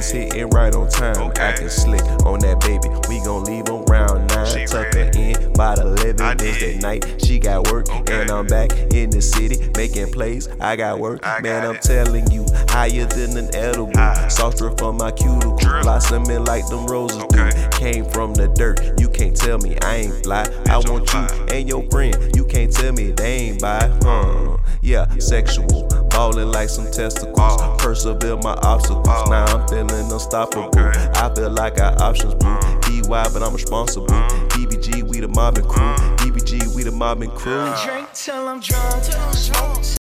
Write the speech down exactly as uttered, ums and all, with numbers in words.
Always hitting right on time. Okay. Acting slick on that baby. We gon' leave on round nine. She Tuck her ready. in by the eleven I Wednesday did. night. She got work Okay. and I'm back in the city making plays. I got work, I man. got I'm it. telling you, higher than an edible. High. Sauce drip from my cuticle, Drip. blossoming like them roses Okay. do. Came from the dirt. You can't tell me I ain't fly. I Bitch, I'm want fly. you and your friend. You can't tell me they ain't by. Huh. Yeah, sexual, ballin' like some testicles. Ball. Persevere my obstacles. Ball. Now I'm feeling unstoppable. Okay. I feel like I options, boo. Uh. D Y, but I'm responsible. D B G, we the mobbing crew. D B G, we the mobbing crew. Yeah. Drink till I'm drunk, till I'm drunk.